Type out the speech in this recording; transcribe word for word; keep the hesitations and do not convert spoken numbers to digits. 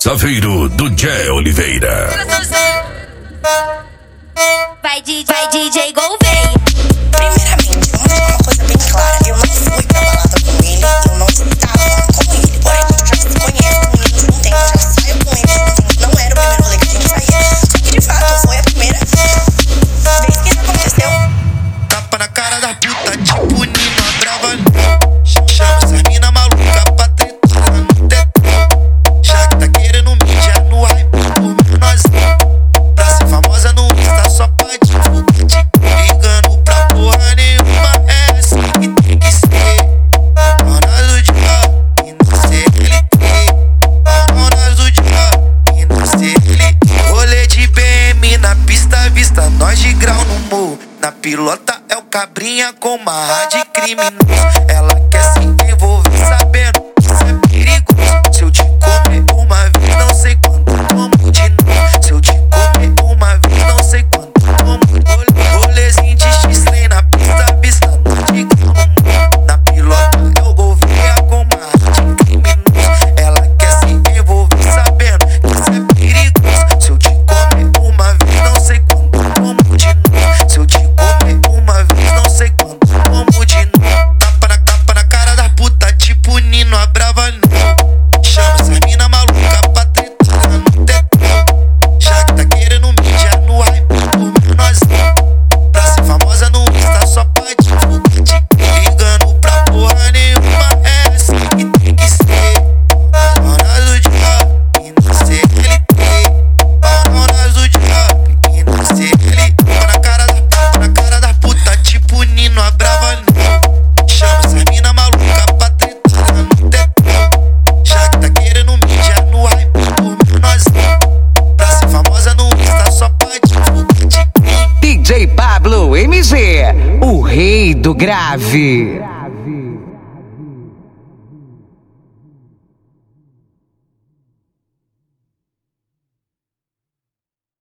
Saveiro do Jé Oliveira. Vai, D J, vai D J Gouveia. Primeiramente, vamos deixar uma coisa bem clara. Eu não fui pra balada com ele, eu não estava com ele. Porém, eu já se conheço com ele de um tempo, já saio com ele de um tempo. Não era o primeiro rolê que a gente saía. Só que de fato foi a primeira vez que isso aconteceu. Tapa na cara da puta, tipo Nina Brava. Chama essas mina maluca pra tretar no tetão. Já que tá querendo mídia no hype por nós. Pra ser famosa no Insta só pra divulgar. Ligando pra porra nenhuma, é assim que tem que ser. Dona do dia e não C L T. Dona do dia e não C L T. Rolê de B M na pista, vista nós de grau no morro. Na pilota é o cabrinha com uma de criminoso. Ela quer se envolver sabendo que isso é perigoso. Se eu te comer uma vez, não sei quando como de novo. Se eu te comer uma vez, não sei quando como de rolezinho de X-Lane na pista, vista nós de grau no morro. Na pilota é o Gouveia com uma de criminoso. Ela quer se envolver sabendo que isso é perigoso. Se eu te comer uma vez, não sei quando como de novo. Se eu te comer uma vez, não sei quando como de novo. Tapa na, tapa na cara da puta, tipo Nino a Brava não. Chama essas mina maluca pra tretar no tetão. Já que tá querendo mídia no hype por nós. Pra ser famosa no Insta só pra divulgar. Ligando pra porra nenhuma, é assim que tem que ser. Dona do dia e não C L T. Dona do dia e não C L T. Tapa na cara da tapa na cara da puta, tipo Nino a Brava não. Chama essas mina maluca pra tretar no tetão. Já que tá querendo mídia no hype por nós. Pra ser famosa no Insta só pra divulgar. D J Pablo M G, o rei do grave.